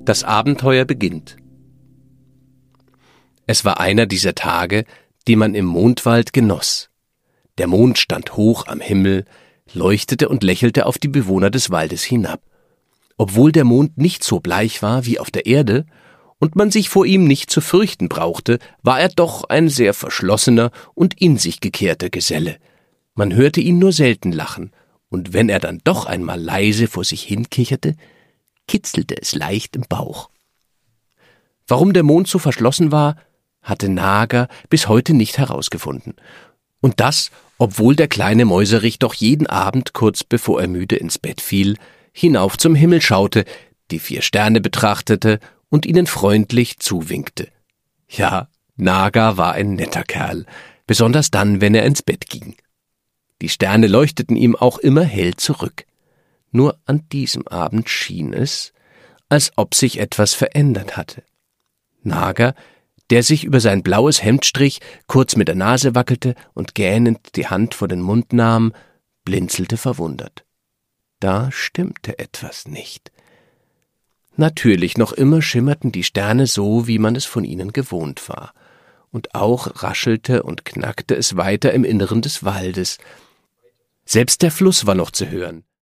Das Abenteuer beginnt. Es war einer dieser Tage, die man im Mondwald genoss. Der Mond stand hoch am Himmel, leuchtete und lächelte auf die Bewohner des Waldes hinab. Obwohl der Mond nicht so bleich war wie auf der Erde und man sich vor ihm nicht zu fürchten brauchte, war er doch ein sehr verschlossener und in sich gekehrter Geselle. Man hörte ihn nur selten lachen, und wenn er dann doch einmal leise vor sich hinkicherte, kitzelte es leicht im Bauch. Warum der Mond so verschlossen war, hatte Nager bis heute nicht herausgefunden. Und das, obwohl der kleine Mäuserich doch jeden Abend, kurz bevor er müde ins Bett fiel, hinauf zum Himmel schaute, die 4 Sterne betrachtete und ihnen freundlich zuwinkte. Ja, Nager war ein netter Kerl, besonders dann, wenn er ins Bett ging. Die Sterne leuchteten ihm auch immer hell zurück. Nur an diesem Abend schien es, als ob sich etwas verändert hatte. Nager, der sich über sein blaues Hemd strich, kurz mit der Nase wackelte und gähnend die Hand vor den Mund nahm, blinzelte verwundert. Da stimmte etwas nicht. Natürlich, noch immer schimmerten die Sterne so, wie man es von ihnen gewohnt war. Und auch raschelte und knackte es weiter im Inneren des Waldes. Selbst der Fluss war noch zu hören.